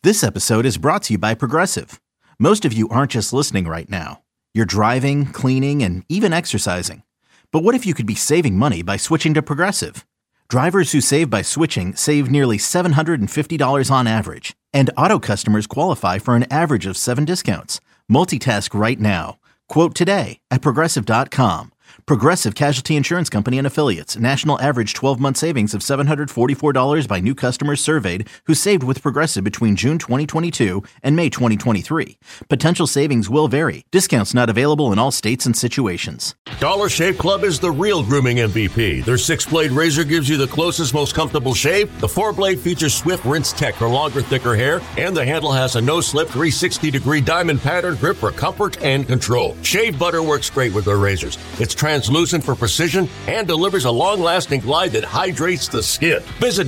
This episode is brought to you by Progressive. Most of you aren't just listening right now. You're driving, cleaning, and even exercising. But what if you could be saving money by switching to Progressive? Drivers who save by switching save nearly $750 on average. And auto customers qualify for an average of 7 discounts. Multitask right now. Quote today at Progressive.com. Progressive Casualty Insurance Company and Affiliates. National average 12-month savings of $744 by new customers surveyed who saved with Progressive between June 2022 and May 2023. Potential savings will vary. Discounts not available in all states and situations. Dollar Shave Club is the real grooming MVP. Their 6-blade razor gives you the closest, most comfortable shave. The 4-blade features swift rinse tech for longer, thicker hair. And the handle has a no-slip 360-degree diamond pattern grip for comfort and control. Shave butter works great with their razors. It's translucent for precision and delivers a long-lasting glide that hydrates the skin. Visit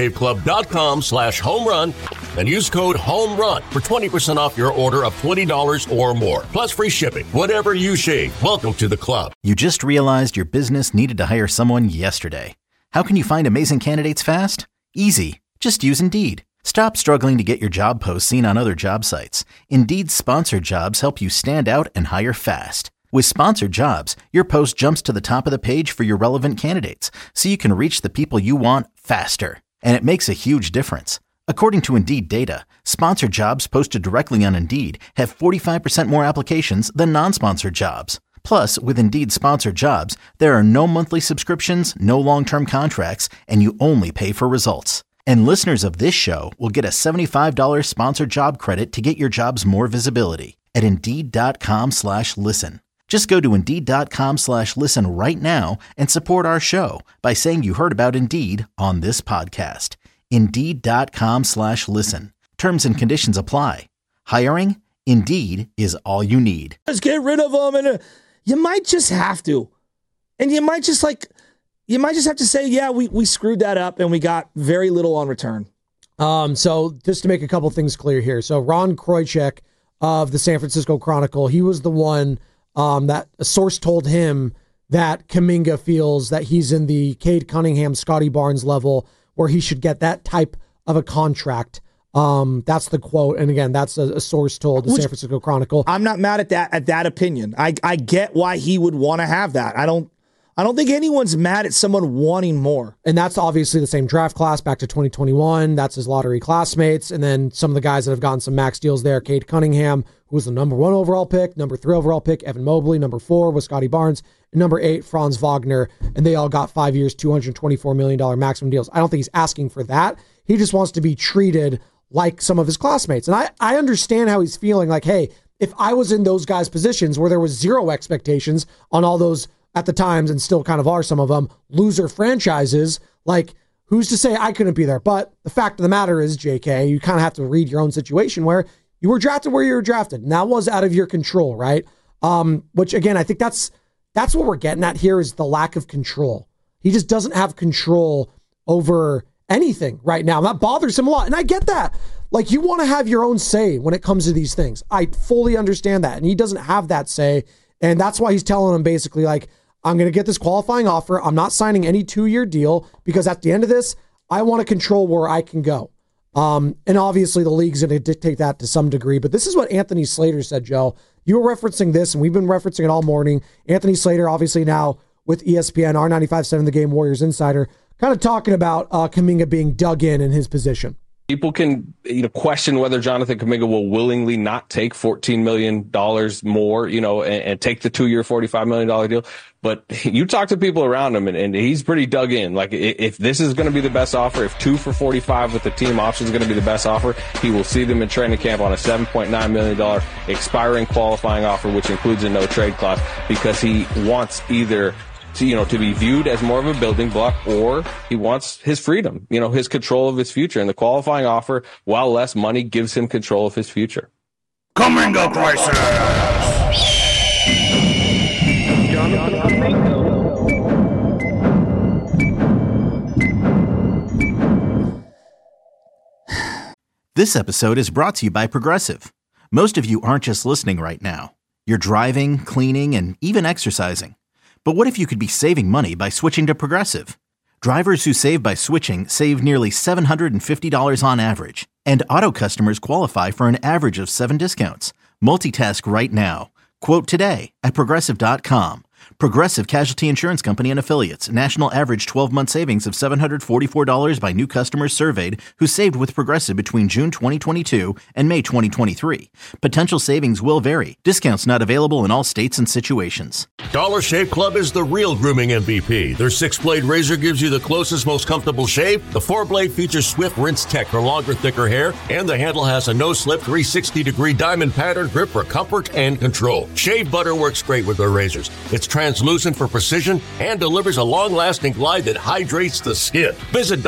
DollarShaveClub.com/homerun and use code HOMERUN for 20% off your order of $20 or more. Plus free shipping. Whatever you shave, welcome to the club. You just realized your business needed to hire someone yesterday. How can you find amazing candidates fast? Easy. Just use Indeed. Stop struggling to get your job posts seen on other job sites. Indeed's sponsored jobs help you stand out and hire fast. With sponsored jobs, your post jumps to the top of the page for your relevant candidates, so you can reach the people you want faster. And it makes a huge difference. According to Indeed data, sponsored jobs posted directly on Indeed have 45% more applications than non-sponsored jobs. Plus, with Indeed sponsored jobs, there are no monthly subscriptions, no long-term contracts, and you only pay for results. And listeners of this show will get a $75 sponsored job credit to get your jobs more visibility at Indeed.com/listen. Just go to Indeed.com/listen right now and support our show by saying you heard about Indeed on this podcast. Indeed.com/listen. Terms and conditions apply. Hiring? Indeed is all you need. Let's get rid of them. And you might just have to. And you might just have to say, yeah, we screwed that up and we got very little on return. So just to make a couple things clear here. So Ron Kroichek of the San Francisco Chronicle, he was the one that a source told him that Kuminga feels that he's in the Cade Cunningham, Scotty Barnes level where he should get that type of a contract. That's the quote. And again, that's a source told the San Francisco Chronicle. I'm not mad at that opinion. I get why he would want to have that. I don't think anyone's mad at someone wanting more. And that's obviously the same draft class back to 2021. That's his lottery classmates. And then some of the guys that have gotten some max deals there, Cade Cunningham, who was the number 1 overall pick, number 3 overall pick, Evan Mobley, number 4 was Scotty Barnes, and number 8, Franz Wagner. And they all got 5 years, $224 million maximum deals. I don't think he's asking for that. He just wants to be treated like some of his classmates. And I understand how he's feeling like, hey, if I was in those guys' positions where there was zero expectations on all those at the times, and still kind of are some of them, loser franchises, like, who's to say I couldn't be there? But the fact of the matter is, JK, you kind of have to read your own situation where you were drafted where you were drafted. And that was out of your control, right? Which, again, I think that's what we're getting at here is the lack of control. He just doesn't have control over anything right now. That bothers him a lot. And I get that. Like, you want to have your own say when it comes to these things. I fully understand that. And he doesn't have that say. And that's why he's telling him basically, like, I'm going to get this qualifying offer. I'm not signing any 2-year deal because at the end of this, I want to control where I can go. And obviously the league's going to dictate that to some degree. But this is what Anthony Slater said, Joe. You were referencing this, and we've been referencing it all morning. Anthony Slater, obviously now with ESPN, R95.7 The Game Warriors Insider, kind of talking about Kuminga being dug in his position. People can question whether Jonathan Kuminga will willingly not take $14 million more, and take the 2-year, $45 million deal. But you talk to people around him, and he's pretty dug in. Like, if this is going to be the best offer, if 2 for $45 with the team option is going to be the best offer, he will see them in training camp on a $7.9 million expiring qualifying offer, which includes a no-trade clause, because he wants either to be viewed as more of a building block, or he wants his freedom, his control of his future. And the qualifying offer, while less money, gives him control of his future. Kuminga crisis! This episode is brought to you by Progressive. Most of you aren't just listening right now. You're driving, cleaning, and even exercising. But what if you could be saving money by switching to Progressive? Drivers who save by switching save nearly $750 on average. And Auto customers qualify for an average of 7 discounts. Multitask right now. Quote today at Progressive.com. Progressive Casualty Insurance Company and Affiliates. National average 12-month savings of $744 by new customers surveyed who saved with Progressive between June 2022 and May 2023. Potential savings will vary. Discounts not available in all states and situations. Dollar Shave Club is the real grooming MVP. Their 6-blade razor gives you the closest, most comfortable shave. The 4-blade features Swift Rinse Tech for longer, thicker hair, and the handle has a no-slip 360-degree diamond pattern grip for comfort and control. Shave butter works great with their razors. It's translucent for precision and delivers a long-lasting glide that hydrates the skin. Visit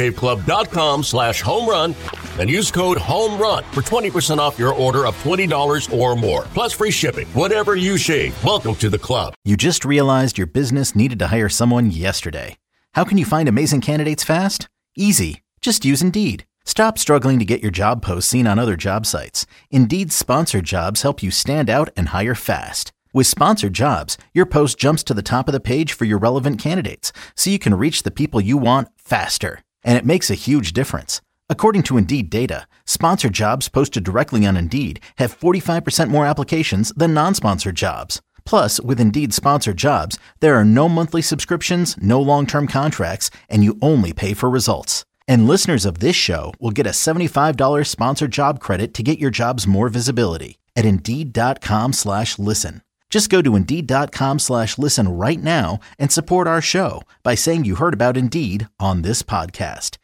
DollarShaveClub.com/homerun and use code HOMERUN for 20% off your order of $20 or more. Plus free shipping. Whatever you shave, welcome to the club. You just realized your business needed to hire someone yesterday. How can you find amazing candidates fast? Easy. Just use Indeed. Stop struggling to get your job posts seen on other job sites. Indeed's sponsored jobs help you stand out and hire fast. With sponsored jobs, your post jumps to the top of the page for your relevant candidates, so you can reach the people you want faster. And it makes a huge difference. According to Indeed data, sponsored jobs posted directly on Indeed have 45% more applications than non-sponsored jobs. Plus, with Indeed sponsored jobs, there are no monthly subscriptions, no long-term contracts, and you only pay for results. And listeners of this show will get a $75 sponsored job credit to get your jobs more visibility at Indeed.com/listen. Just go to Indeed.com/listen right now and support our show by saying you heard about Indeed on this podcast.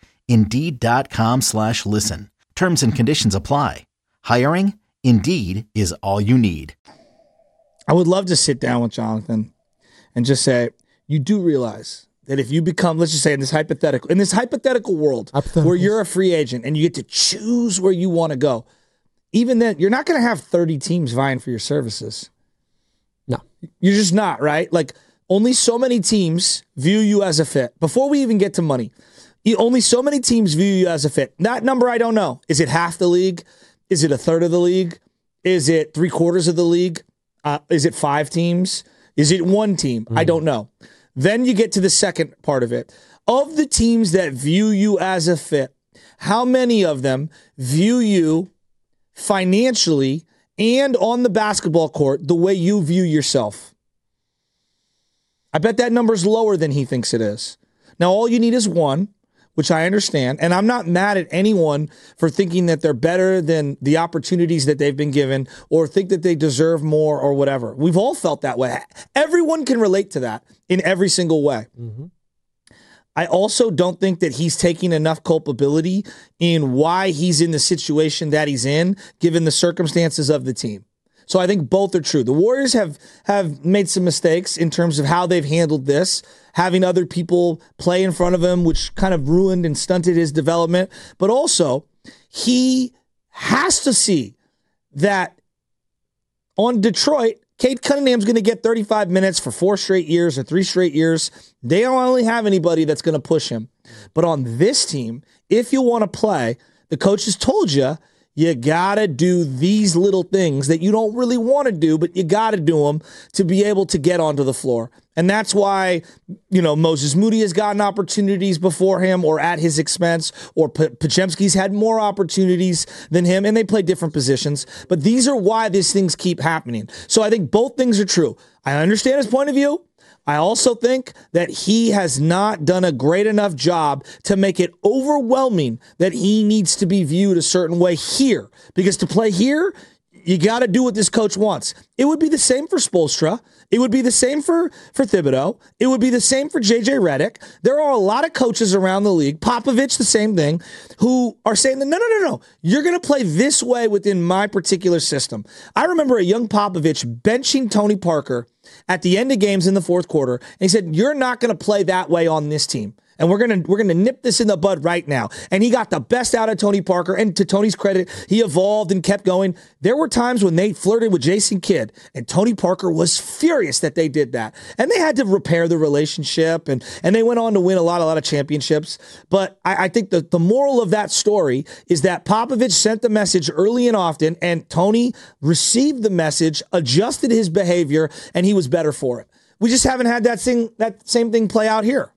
Indeed.com/listen. Terms and conditions apply. Hiring? Indeed is all you need. I would love to sit down with Jonathan and just say, you do realize that if you become, let's just say in this hypothetical world where you're a free agent and you get to choose where you want to go, even then, you're not going to have 30 teams vying for your services. No. You're just not, right? Like, only so many teams view you as a fit. Before we even get to money, only so many teams view you as a fit. That number, I don't know. Is it half the league? Is it a third of the league? Is it 3/4 of the league? Is it 5 teams? Is it 1 team? I don't know. Then you get to the second part of it. Of the teams that view you as a fit, how many of them view you financially and on the basketball court the way you view yourself? I bet that number's lower than he thinks it is. Now, all you need is 1, which I understand, and I'm not mad at anyone for thinking that they're better than the opportunities that they've been given or think that they deserve more or whatever. We've all felt that way. Everyone can relate to that in every single way. Mm-hmm. I also don't think that he's taking enough culpability in why he's in the situation that he's in, given the circumstances of the team. So I think both are true. The Warriors have made some mistakes in terms of how they've handled this, having other people play in front of him, which kind of ruined and stunted his development. But also, he has to see that on Detroit, Cade Cunningham's going to get 35 minutes for 4 straight years or 3 straight years. They don't really have anybody that's going to push him. But on this team, if you want to play, the coach has told you, you got to do these little things that you don't really want to do, but you got to do them to be able to get onto the floor. And that's why, Moses Moody has gotten opportunities before him or at his expense, or Podziemski's had more opportunities than him, and they play different positions. But these are why these things keep happening. So I think both things are true. I understand his point of view. I also think that he has not done a great enough job to make it overwhelming that he needs to be viewed a certain way here. Because to play here, you got to do what this coach wants. It would be the same for Spoelstra. It would be the same for Thibodeau. It would be the same for J.J. Redick. There are a lot of coaches around the league, Popovich, the same thing, who are saying that, no. You're going to play this way within my particular system. I remember a young Popovich benching Tony Parker at the end of games in the fourth quarter, and he said, you're not going to play that way on this team. And we're gonna nip this in the bud right now. And he got the best out of Tony Parker. And to Tony's credit, he evolved and kept going. There were times when they flirted with Jason Kidd, and Tony Parker was furious that they did that. And they had to repair the relationship, and they went on to win a lot of championships. But I think the moral of that story is that Popovich sent the message early and often, and Tony received the message, adjusted his behavior, and he was better for it. We just haven't had that same thing play out here.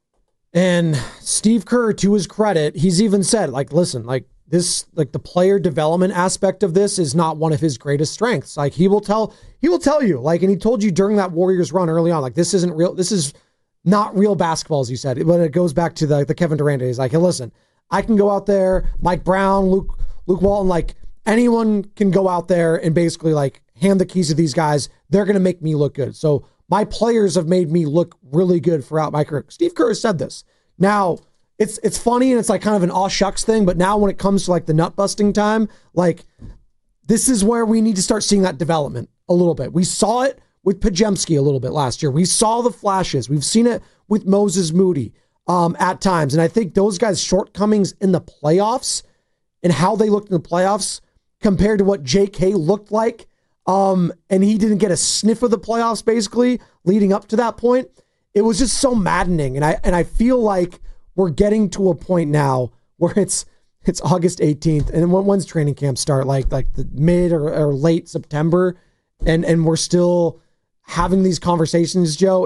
And Steve Kerr, to his credit, he's even said, like, listen, like this, like the player development aspect of this is not one of his greatest strengths. Like he will tell you, like, and he told you during that Warriors run early on, like this isn't real. This is not real basketball, as you said. But it goes back to the Kevin Durant days. Like, hey, listen, I can go out there, Mike Brown, Luke Walton, like anyone can go out there and basically like hand the keys to these guys. They're going to make me look good. So my players have made me look really good throughout my career. Steve Kerr has said this. Now, it's funny and it's like kind of an aw shucks thing, but now when it comes to like the nut busting time, like this is where we need to start seeing that development a little bit. We saw it with Podziemski a little bit last year. We saw the flashes. We've seen it with Moses Moody at times. And I think those guys' shortcomings in the playoffs and how they looked in the playoffs compared to what JK looked like, and he didn't get a sniff of the playoffs basically leading up to that point. It was just so maddening. And I feel like we're getting to a point now where it's August 18th. And when's training camp start? Like the mid or late September. And we're still having these conversations, Joe.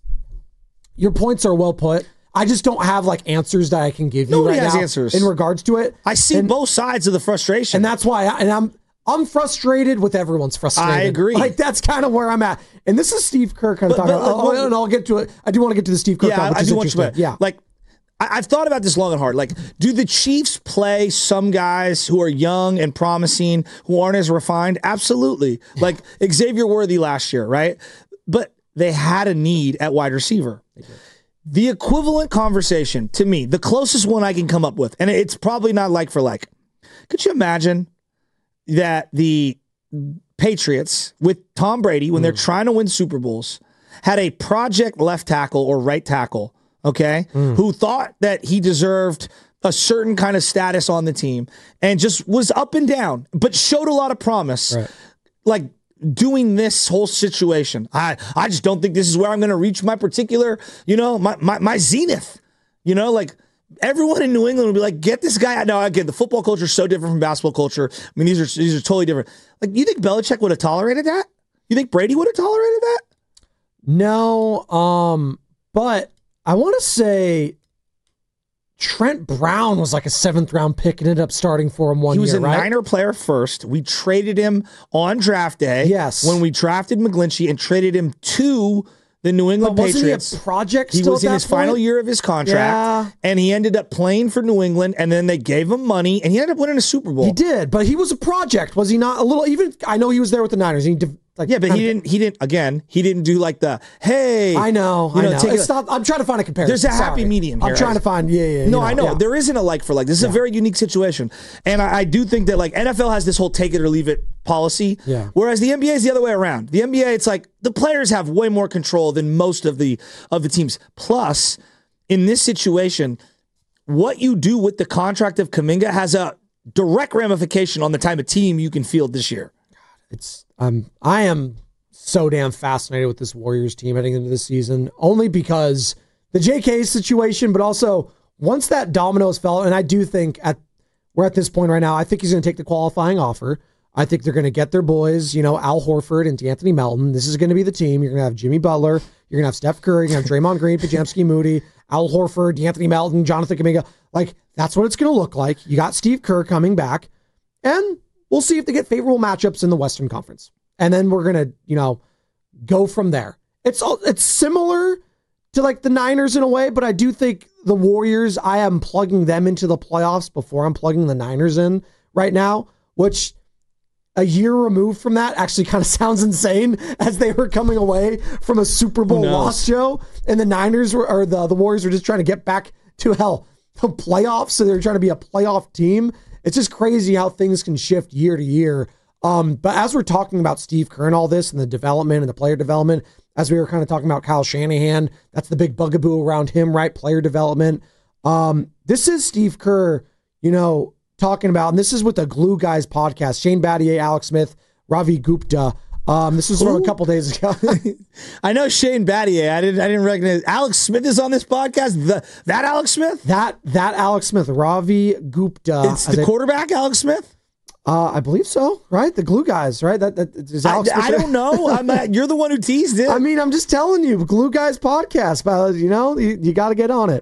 Your points are well put. I just don't have like answers that I can give you right now answers in regards to it. I see both sides of the frustration. And that's why I'm frustrated with everyone's frustration. I agree. Like that's kind of where I'm at. And this is Steve Kerr kind of talking about, and I'll get to it. I do want to get to the Steve Kerr I do want you to, like, I've thought about this long and hard. Like, do the Chiefs play some guys who are young and promising, who aren't as refined? Absolutely. Like Xavier Worthy last year, right? But they had a need at wide receiver. The equivalent conversation to me, the closest one I can come up with, and it's probably not like for like. Could you imagine that the Patriots with Tom Brady, when they're trying to win Super Bowls, had a project left tackle or right tackle, okay, who thought that he deserved a certain kind of status on the team and just was up and down, but showed a lot of promise. Right. Like doing this whole situation. I just don't think this is where I'm going to reach my particular, my zenith, like everyone in New England would be like, get this guy out. Now, again, the football culture is so different from basketball culture. I mean, these are totally different. Like, you think Belichick would have tolerated that? You think Brady would have tolerated that? No, but I want to say Trent Brown was like a 7th round pick and ended up starting for him one year, He was a right? Niner player first. We traded him on draft day. Yes. When we drafted McGlinchey and traded him to the New England Patriots. Patriots. He a project He was in his final year of his contract, and he ended up playing for New England, and then they gave him money, and he ended up winning a Super Bowl. He did, but he was a project, was he not? A little, even I know he was there with the Niners. And he didn't do like the, hey. I know. It's not, I'm trying to find a comparison. There's a happy medium here. I'm trying to find, No, I know. There isn't a like for like. This is a very unique situation. And I do think that like NFL has this whole take it or leave it policy. Yeah. Whereas the NBA is the other way around. The NBA, it's like the players have way more control than most of the teams. Plus, in this situation, what you do with the contract of Kuminga has a direct ramification on the type of team you can field this year. I am so damn fascinated with this Warriors team heading into the season, only because the JK situation, but also once that dominoes fell, and I do think we're at this point right now, I think he's going to take the qualifying offer. I think they're going to get their boys, Al Horford and D'Anthony Melton. This is going to be the team. You're going to have Jimmy Butler. You're going to have Steph Curry. You're going to have Draymond Green, Podziemski, Moody, Al Horford, D'Anthony Melton, Jonathan Kuminga. Like, that's what it's going to look like. You got Steve Kerr coming back, and we'll see if they get favorable matchups in the Western Conference. And then we're going to, go from there. It's similar to like the Niners in a way, but I do think the Warriors, I am plugging them into the playoffs before I'm plugging the Niners in right now, which a year removed from that actually kind of sounds insane as they were coming away from a Super Bowl loss, Joe. And the Niners the Warriors were just trying to get back to the playoffs. So they're trying to be a playoff team. It's just crazy how things can shift year to year. But as we're talking about Steve Kerr and all this and the development and the player development, as we were kind of talking about Kyle Shanahan, that's the big bugaboo around him, right? Player development. This is Steve Kerr, talking about, and this is with the Glue Guys podcast, Shane Battier, Alex Smith, Ravi Gupta. This was from a couple days ago. I know Shane Battier. I didn't recognize. Alex Smith is on this podcast. That Alex Smith? That Alex Smith, Ravi Gupta. It's the quarterback, Alex Smith? I believe so, right? The Glue Guys, right? That is Alex Smith. I don't know. You're the one who teased it. I mean, I'm just telling you, Glue Guys podcast. But you got to get on it.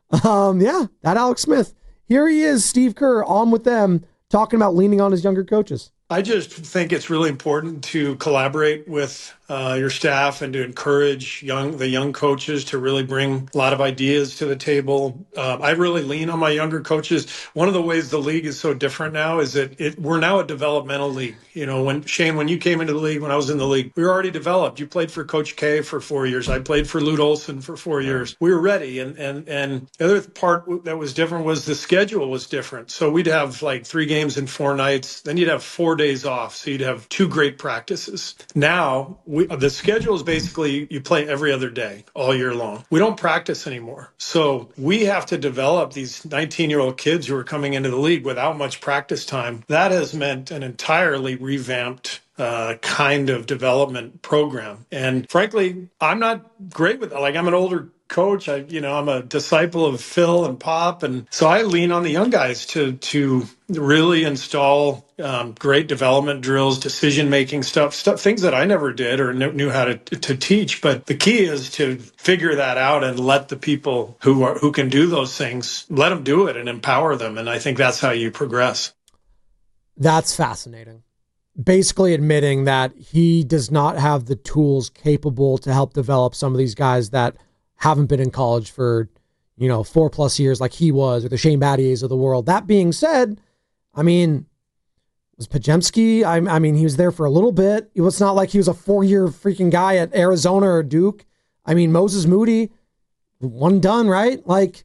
Yeah, that Alex Smith. Here he is, Steve Kerr, on with them, talking about leaning on his younger coaches. I just think it's really important to collaborate with your staff and to encourage the young coaches to really bring a lot of ideas to the table. I really lean on my younger coaches. One of the ways the league is so different now is that we're now a developmental league. You know, when you came into the league, when I was in the league, we were already developed. You played for Coach K for 4 years. I played for Lute Olson for 4 years. We were ready. And the other part that was different was the schedule was different. So we'd have like 3 games in 4 nights. Then you'd have 4 days off. So you'd have 2 great practices. Now the schedule is basically you play every other day all year long. We don't practice anymore. So we have to develop these 19-year-old kids who are coming into the league without much practice time. That has meant an entirely revamped kind of development program. And frankly, I'm not great with it. Like, I'm an older coach. I'm a disciple of Phil and Pop. And so I lean on the young guys to really install great development drills, decision-making stuff, things that I never did or knew how to teach. But the key is to figure that out and let the people who can do those things, let them do it and empower them. And I think that's how you progress. That's fascinating. Basically admitting that he does not have the tools capable to help develop some of these guys that haven't been in college for, 4+ years like he was, or the Shane Battiers of the world. That being said, I mean, was Podziemski? I mean, he was there for a little bit. It was not like he was a 4-year freaking guy at Arizona or Duke. I mean, Moses Moody, one done, right? Like,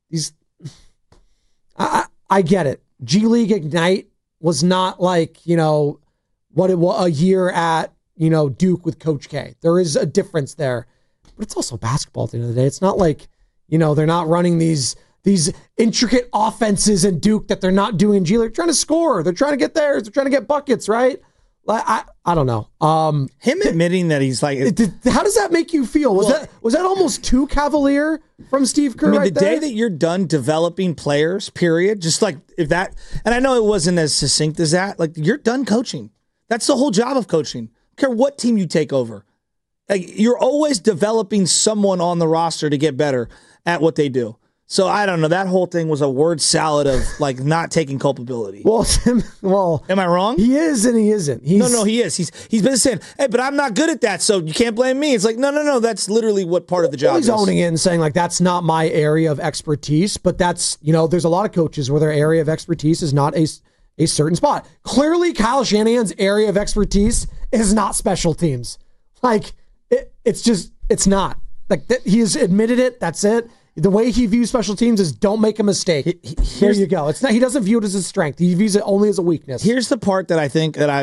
I get it. G League Ignite was not like, what it was a year at, Duke with Coach K. There is a difference there, but it's also basketball at the end of the day. It's not like, they're not running these intricate offenses in Duke that they're not doing in G League. They're trying to score. They're trying to get theirs. They're trying to get buckets, right? I don't know. Him admitting that he's like, how does that make you feel? Was that almost too cavalier from Steve Kerr? The day that you're done developing players, period, just like if that, and I know it wasn't as succinct as that, like you're done coaching. That's the whole job of coaching. I don't care what team you take over. Like, you're always developing someone on the roster to get better at what they do. So I don't know. That whole thing was a word salad of like not taking culpability. Well, am I wrong? He is and he isn't. No, he is. He's been saying, "Hey, but I'm not good at that, so you can't blame me." It's like, no. That's literally what part of the job is. He's owning it and saying like that's not my area of expertise. But that's there's a lot of coaches where their area of expertise is not a certain spot. Clearly, Kyle Shanahan's area of expertise is not special teams. Like it's not. Like he has admitted it. That's it. The way he views special teams is don't make a mistake. Here you go. It's not. He doesn't view it as a strength. He views it only as a weakness. Here's the part that I think that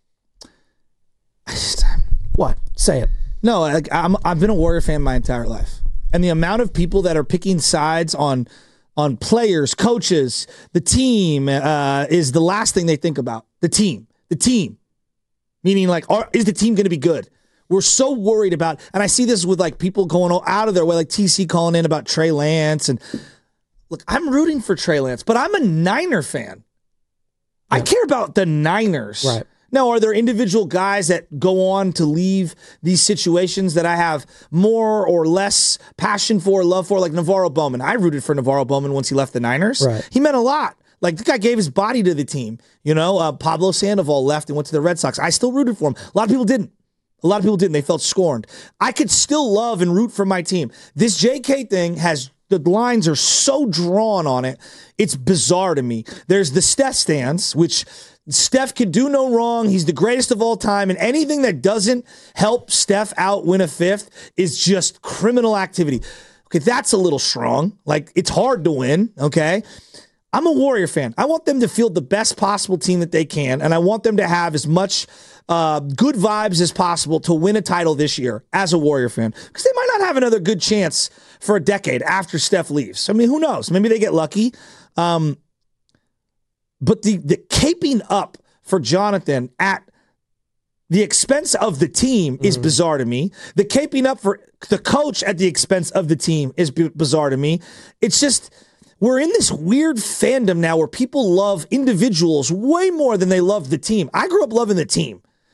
what? Say it. No, I've been a Warrior fan my entire life, and the amount of people that are picking sides on players, coaches, the team is the last thing they think about. The team, meaning like, is the team going to be good? We're so worried about, and I see this with like people going out of their way, like TC calling in about Trey Lance. And look, I'm rooting for Trey Lance, but I'm a Niner fan. Yeah. I care about the Niners. Right. Now, are there individual guys that go on to leave these situations that I have more or less passion for, love for, like NaVorro Bowman? I rooted for NaVorro Bowman once he left the Niners. Right. He meant a lot. Like, the guy gave his body to the team. Pablo Sandoval left and went to the Red Sox. I still rooted for him. A lot of people didn't. They felt scorned. I could still love and root for my team. This JK thing the lines are so drawn on it. It's bizarre to me. There's the Steph stance, which Steph can do no wrong. He's the greatest of all time. And anything that doesn't help Steph out win a fifth is just criminal activity. Okay, that's a little strong. Like, it's hard to win, okay? I'm a Warrior fan. I want them to field the best possible team that they can, and I want them to have as much good vibes as possible to win a title this year as a Warrior fan, because they might not have another good chance for a decade after Steph leaves. I mean, who knows? Maybe they get lucky. But the caping up for Jonathan at the expense of the team is bizarre to me. The caping up for the coach at the expense of the team is bizarre to me. It's just, we're in this weird fandom now where people love individuals way more than they love the team. I grew up loving the team.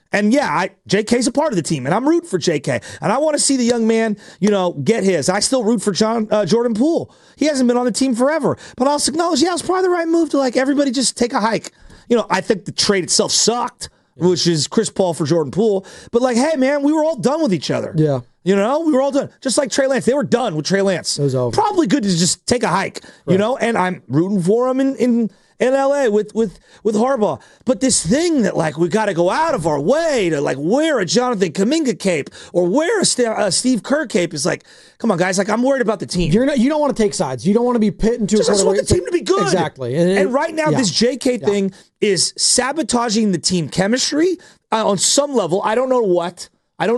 And yeah, JK's a part of the team, and I'm rooting for JK. And I want to see the young man, get his. I still root for Jordan Poole. He hasn't been on the team forever. But I'll also acknowledge, it's probably the right move to everybody just take a hike. I think the trade itself sucked, which is Chris Paul for Jordan Poole. But hey, man, we were all done with each other. Yeah. We were all done. Just like Trey Lance. They were done with Trey Lance. It was over. Probably good to just take a hike, right. And I'm rooting for him in LA with Harbaugh. But this thing that we got to go out of our way to wear a Jonathan Kuminga cape or wear a Steve Kerr cape is come on, guys. I'm worried about the team. You don't want to take sides. You don't want to be pit into. I just want the team to be good. Exactly. And right now, this JK thing is sabotaging the team chemistry on some level. I don't know what.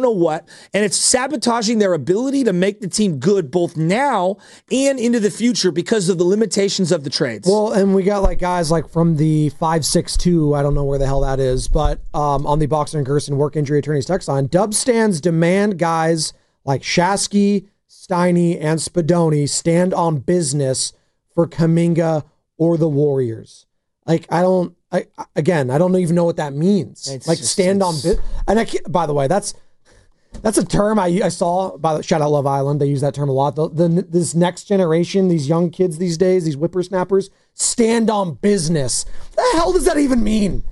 And it's sabotaging their ability to make the team good both now and into the future because of the limitations of the trades. Well, and we got guys from the 562, I don't know where the hell that is, but on the Boxer and Gerson work injury attorneys text line, Dub stands demand guys like Shasky, Steiny, and Spadoni stand on business for Kuminga or the Warriors. I don't even know what that means. Stand on business. And by the way, that's a term I saw by the shout out Love Island. They use that term a lot. This next generation, these young kids these days, these whippersnappers, stand on business. What the hell does that even mean?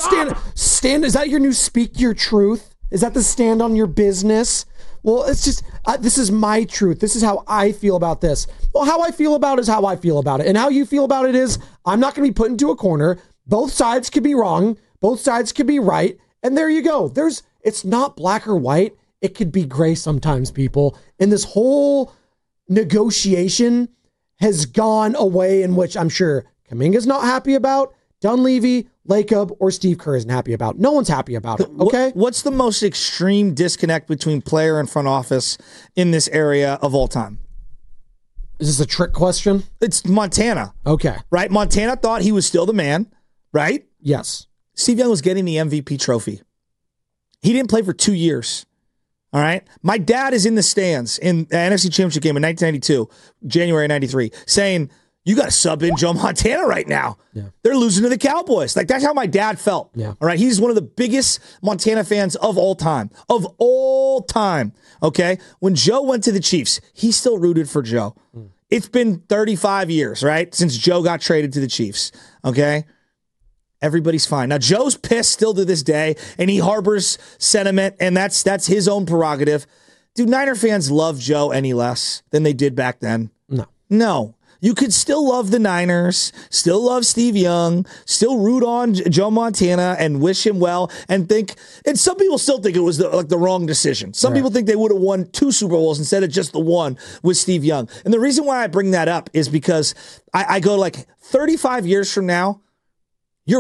Stand. Is that your new speak your truth? Is that the stand on your business? Well, it's just, this is my truth. This is how I feel about this. Well, how I feel about it is how I feel about it. And how you feel about it is I'm not going to be put into a corner. Both sides could be wrong. Both sides could be right. And there you go. It's not black or white. It could be gray sometimes, people. And this whole negotiation has gone away in which I'm sure Kuminga's not happy about, Dunleavy, Lacob, or Steve Kerr isn't happy about. No one's happy about it, okay? What's the most extreme disconnect between player and front office in this area of all time? Is this a trick question? It's Montana. Okay. Right? Montana thought he was still the man, right? Yes. Steve Young was getting the MVP trophy. He didn't play for 2 years. All right. My dad is in the stands in the NFC Championship game in 1992, January 93, saying, you got to sub in Joe Montana right now. Yeah. They're losing to the Cowboys. That's how my dad felt. Yeah. All right. He's one of the biggest Montana fans of all time. Of all time. Okay. When Joe went to the Chiefs, he still rooted for Joe. It's been 35 years, right, since Joe got traded to the Chiefs. Okay. Everybody's fine. Now, Joe's pissed still to this day, and he harbors sentiment, and that's his own prerogative. Do Niner fans love Joe any less than they did back then? No. You could still love the Niners, still love Steve Young, still root on Joe Montana and wish him well, and some people still think it was the wrong decision. Some people think they would have won 2 Super Bowls instead of just the one with Steve Young. And the reason why I bring that up is because I go 35 years from now, are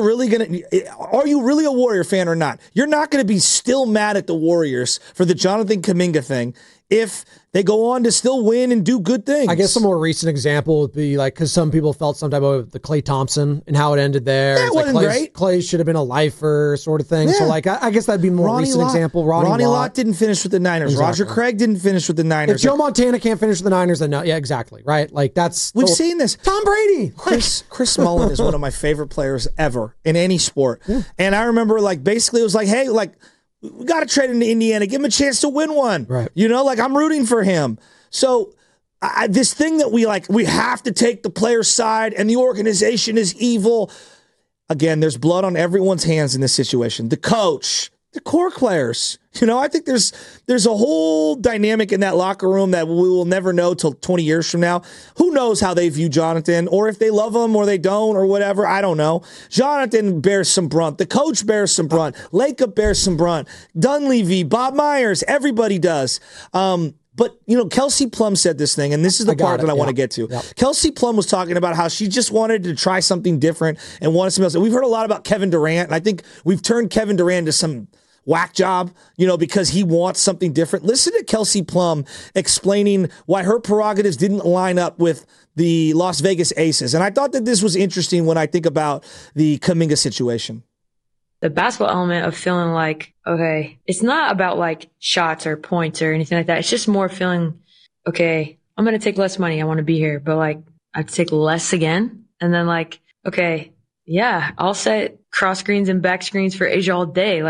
you really a Warrior fan or not? You're not going to be still mad at the Warriors for the Jonathan Kuminga thing if they go on to still win and do good things. I guess a more recent example would be because some people felt some type of the Klay Thompson and how it ended there. That wasn't great. Klay should have been a lifer sort of thing. Yeah. So I guess that'd be a more recent example. Ronnie Lott didn't finish with the Niners. Exactly. Roger Craig didn't finish with the Niners. If Joe Montana can't finish with the Niners, then no. Yeah, exactly. Right. We've seen this. Tom Brady. Chris Mullin is one of my favorite players ever in any sport. Yeah. And I remember basically it was hey, we got to trade him to Indiana. Give him a chance to win one. Right. I'm rooting for him. So this thing that we have to take the player's side and the organization is evil. Again, there's blood on everyone's hands in this situation. The coach, the core players. I think there's a whole dynamic in that locker room that we will never know till 20 years from now. Who knows how they view Jonathan, or if they love him or they don't or whatever. I don't know. Jonathan bears some brunt. The coach bears some brunt. Lacob bears some brunt. Dunleavy, Bob Myers, everybody does. But, Kelsey Plum said this thing, and this is the part that I want to get to. Yep. Kelsey Plum was talking about how she just wanted to try something different and wanted something else. And we've heard a lot about Kevin Durant, and I think we've turned Kevin Durant to some whack job, because he wants something different. Listen to Kelsey Plum explaining why her prerogatives didn't line up with the Las Vegas Aces. And I thought that this was interesting when I think about the Kuminga situation. The basketball element of feeling okay, it's not about shots or points or anything like that. It's just more feeling, okay, I'm going to take less money. I want to be here, but I have to take less again. And then okay, yeah, I'll set cross screens and back screens for Asia all day.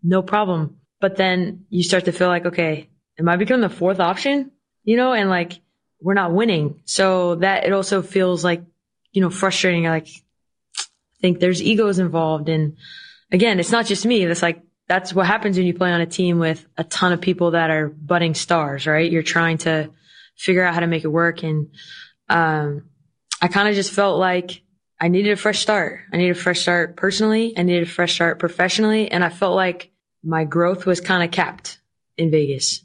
no problem. But then you start to feel like, okay, am I becoming the fourth option? And like, we're not winning. So that it also feels like, frustrating. Like, I think there's egos involved. And again, it's not just me. That's what happens when you play on a team with a ton of people that are budding stars, right? You're trying to figure out how to make it work. And, I kind of just felt like I needed a fresh start. I needed a fresh start personally. I needed a fresh start professionally. And I felt like my growth was kind of capped in Vegas.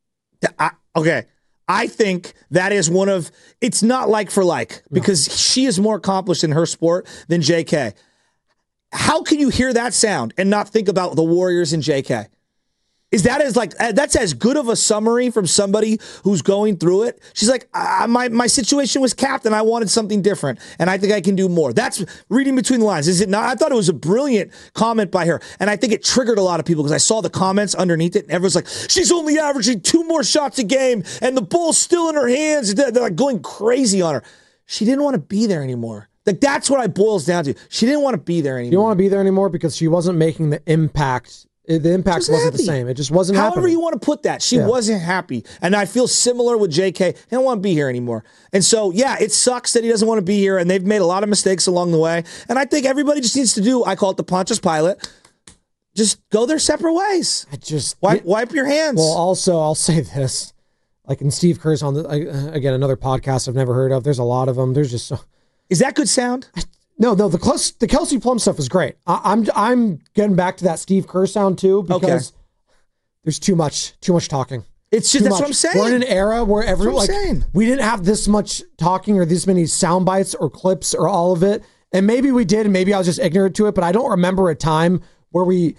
Okay. I think that is it's not like for like, because she is more accomplished in her sport than JK. How can you hear that sound and not think about the Warriors and JK? That's as good of a summary from somebody who's going through it. She's like, my situation was capped and I wanted something different. And I think I can do more. That's reading between the lines. Is it not? I thought it was a brilliant comment by her. And I think it triggered a lot of people because I saw the comments underneath it. And everyone's like, she's only averaging 2 more shots a game and the ball's still in her hands. They're like going crazy on her. She didn't want to be there anymore. Like, that's what it boils down to. She didn't want to be there anymore. You don't want to be there anymore because she wasn't making the impact. The impact wasn't the same. It just wasn't happening. However you want to put that. She wasn't happy. And I feel similar with JK. He don't want to be here anymore. And so, yeah, it sucks that he doesn't want to be here, and they've made a lot of mistakes along the way. And I think everybody just needs to do, I call it the Pontius Pilate, just go their separate ways. Wipe your hands. Well, also, I'll say this. Like, in Steve Kerr's on, again, another podcast I've never heard of. There's a lot of them. There's just so... Is that good sound? No, the Kelsey Plum stuff is great. I'm getting back to that Steve Kerr sound too because there's too much talking. It's just that's what I'm saying. We're in an era where we didn't have this much talking or this many sound bites or clips or all of it. And maybe we did, and maybe I was just ignorant to it, but I don't remember a time where we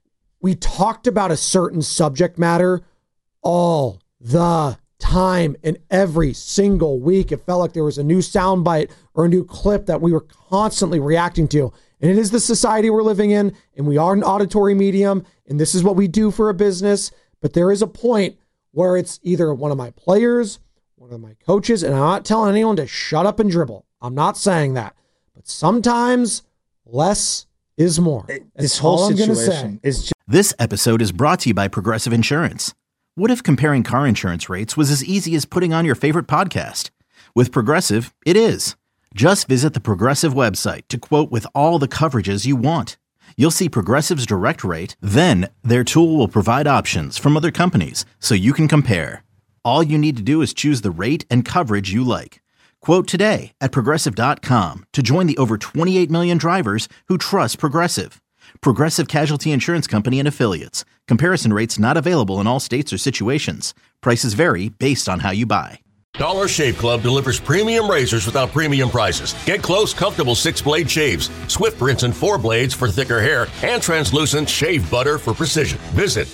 talked about a certain subject matter all the time, and every single week it felt like there was a new soundbite or a new clip that we were constantly reacting to. And it is the society we're living in, and we are an auditory medium, and this is what we do for a business. But there is a point where it's either one of my players, one of my coaches, and I'm not telling anyone to shut up and dribble. I'm not saying that. But sometimes less is more. This whole situation is just... This episode is brought to you by Progressive Insurance. What if comparing car insurance rates was as easy as putting on your favorite podcast? With Progressive, it is. Just visit the Progressive website to quote with all the coverages you want. You'll see Progressive's direct rate, then their tool will provide options from other companies so you can compare. All you need to do is choose the rate and coverage you like. Quote today at Progressive.com to join the over 28 million drivers who trust Progressive. Progressive Casualty Insurance Company and Affiliates. Comparison rates not available in all states or situations. Prices vary based on how you buy. Dollar Shave Club delivers premium razors without premium prices. Get close, comfortable 6-blade shaves, Swift rinse and 4 blades for thicker hair, and translucent shave butter for precision. Visit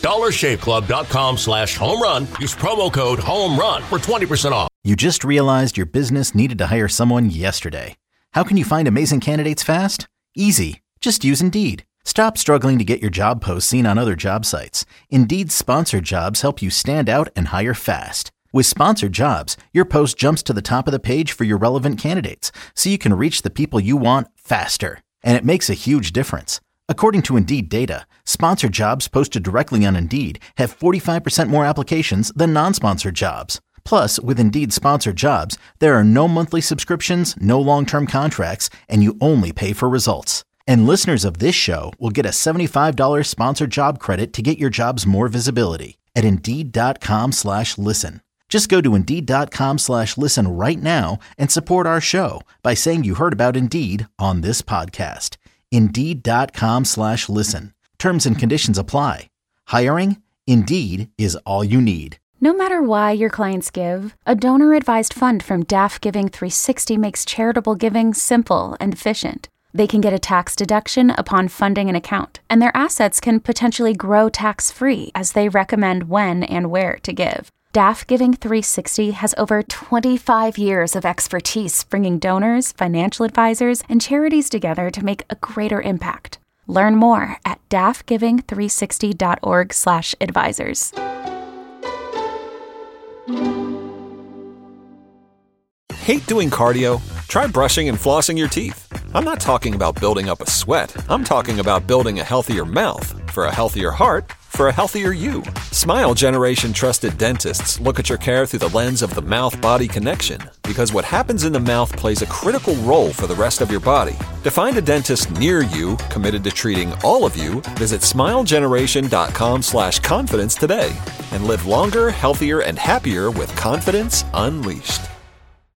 dollarshaveclub.com/home-run. Use promo code HOME-RUN for 20% off. You just realized your business needed to hire someone yesterday. How can you find amazing candidates fast? Easy. Just use Indeed. Stop struggling to get your job posts seen on other job sites. Indeed's sponsored jobs help you stand out and hire fast. With sponsored jobs, your post jumps to the top of the page for your relevant candidates, so you can reach the people you want faster. And it makes a huge difference. According to Indeed data, sponsored jobs posted directly on Indeed have 45% more applications than non-sponsored jobs. Plus, with Indeed sponsored jobs, there are no monthly subscriptions, no long-term contracts, and you only pay for results. And listeners of this show will get a $75 sponsored job credit to get your jobs more visibility at Indeed.com/listen. Just go to Indeed.com/listen right now and support our show by saying you heard about Indeed on this podcast. Indeed.com/listen. Terms and conditions apply. Hiring? Indeed is all you need. No matter why your clients give, a donor-advised fund from DAF Giving 360 makes charitable giving simple and efficient. They can get a tax deduction upon funding an account, and their assets can potentially grow tax-free as they recommend when and where to give. DAF Giving 360 has over 25 years of expertise bringing donors, financial advisors, and charities together to make a greater impact. Learn more at dafgiving360.org/advisors. Hate doing cardio? Try brushing and flossing your teeth. I'm not talking about building up a sweat. I'm talking about building a healthier mouth for a healthier heart for a healthier you. Smile Generation trusted dentists look at your care through the lens of the mouth-body connection, because what happens in the mouth plays a critical role for the rest of your body. To find a dentist near you committed to treating all of you, visit smilegeneration.com/confidence today and live longer, healthier, and happier with confidence unleashed.